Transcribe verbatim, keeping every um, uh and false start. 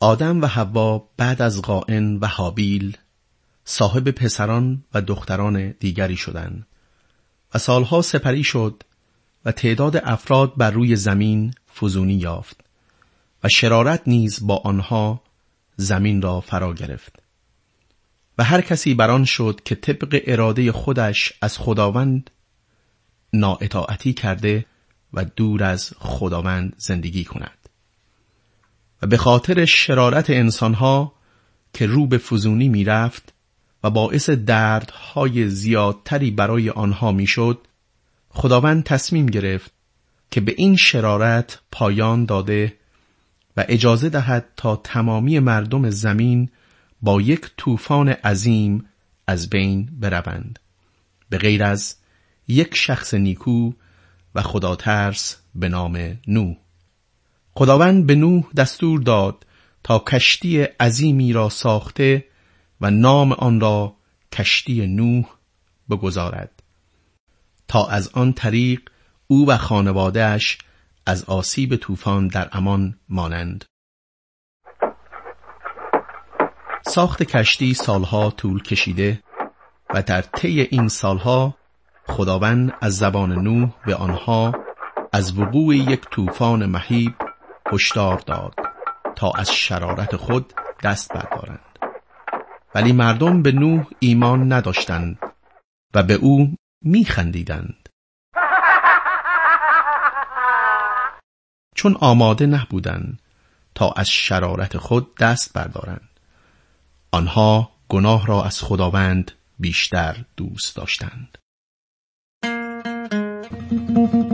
آدم و حوا بعد از قائن و هابیل صاحب پسران و دختران دیگری شدند و سالها سپری شد و تعداد افراد بر روی زمین فزونی یافت و شرارت نیز با آنها زمین را فرا گرفت و هر کسی بران شد که طبق اراده خودش از خداوند نااطاعتی کرده و دور از خداوند زندگی کند. و به خاطر شرارت انسانها که رو به فزونی می رفت و باعث دردهای زیادتری برای آنها می شد، خداوند تصمیم گرفت که به این شرارت پایان داده و اجازه دهد تا تمامی مردم زمین با یک طوفان عظیم از بین بروند، به غیر از یک شخص نیکو و خداترس به نام نوح. خداوند به نوح دستور داد تا کشتی عظیمی را ساخته و نام آن را کشتی نوح بگذارد تا از آن طریق او و خانواده‌اش از آسیب طوفان در امان مانند. ساخت کشتی سالها طول کشیده و در طی این سالها خداوند از زبان نوح به آنها از وقوع یک طوفان مهیب هشدار داد تا از شرارت خود دست بردارند. ولی مردم به نوح ایمان نداشتند و به او می‌خندیدند، چون آماده نبودند تا از شرارت خود دست بردارند. آنها گناه را از خداوند بیشتر دوست داشتند.